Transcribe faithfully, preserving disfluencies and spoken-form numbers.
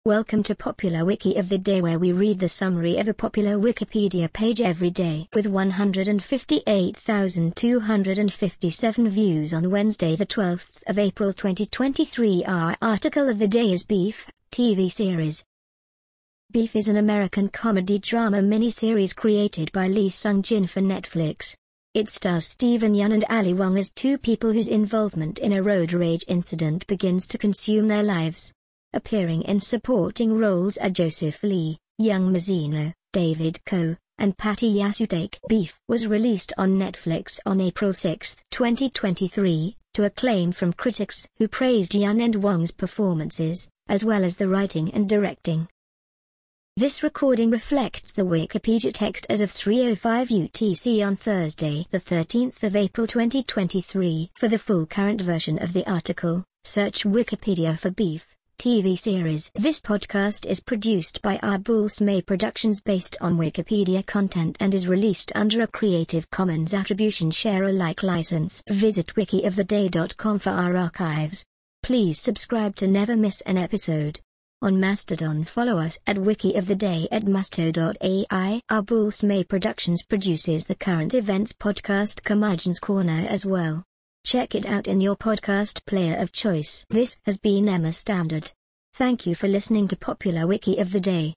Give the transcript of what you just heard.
Welcome to Popular Wiki of the Day, where we read the summary of a popular Wikipedia page every day. With one hundred fifty-eight thousand two hundred fifty-seven views on Wednesday the twelfth of April twenty twenty-three, our article of the day is Beef, T V series. Beef is an American comedy drama miniseries created by Lee Sung-jin for Netflix. It stars Steven Yeun and Ali Wong as two people whose involvement in a road rage incident begins to consume their lives. Appearing in supporting roles are Joseph Lee, Young Mazzino, David Koh, and Patty Yasutake. Beef was released on Netflix on April sixth, twenty twenty-three, to acclaim from critics who praised Yeun and Wong's performances, as well as the writing and directing. This recording reflects the Wikipedia text as of three oh five U T C on Thursday, the thirteenth of April twenty twenty-three. For the full current version of the article, search Wikipedia for Beef, T V series. This podcast is produced by Arbulsmay Productions based on Wikipedia content and is released under a Creative Commons Attribution Share Alike license. Visit wiki of the day dot com for our archives. Please subscribe to never miss an episode. On Mastodon, follow us at Wiki of the Day at musto dot A I. Arbulsmay Productions produces the current events podcast Curmudgeon's Corner as well. Check it out in your podcast player of choice. This has been Emma Standard. Thank you for listening to Popular Wiki of the Day.